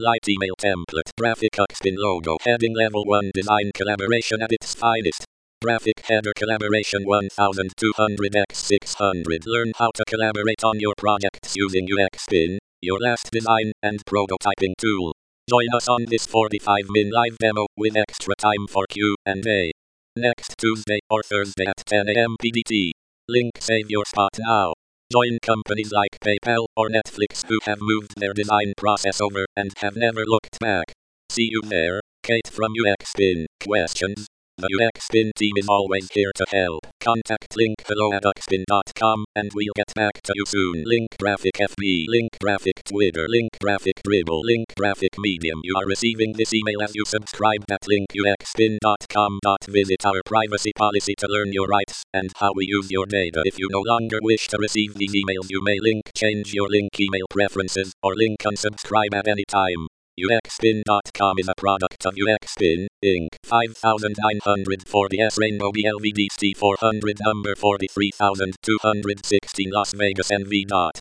Light email template. Graphic Xpin logo. Heading level 1 design collaboration at its finest. Graphic header collaboration 1200x600. Learn how to collaborate on your projects using UXpin, your last design and prototyping tool. Join us on this 45-minute live demo with extra time for Q&A. Next Tuesday or Thursday at 10 a.m. PDT. Link save your spot now. Join companies like PayPal or Netflix who have moved their design process over and have never looked back. See you there. Kate from UXpin. Questions? The UXpin team is always here to help. Contact link hello@xpin.com and we'll get back to you soon. Link graphic FB, link graphic Twitter, link graphic Dribble, link graphic Medium. You are receiving this email as you subscribe at link uxpin.com. Visit our privacy policy to learn your rights and how we use your data. If you no longer wish to receive these emails, you may link change your link email preferences or link unsubscribe at any time. UXpin.com is a product of UXpin, Inc. 5940 Rainbow BLVDC 400 number 43216 Las Vegas NV.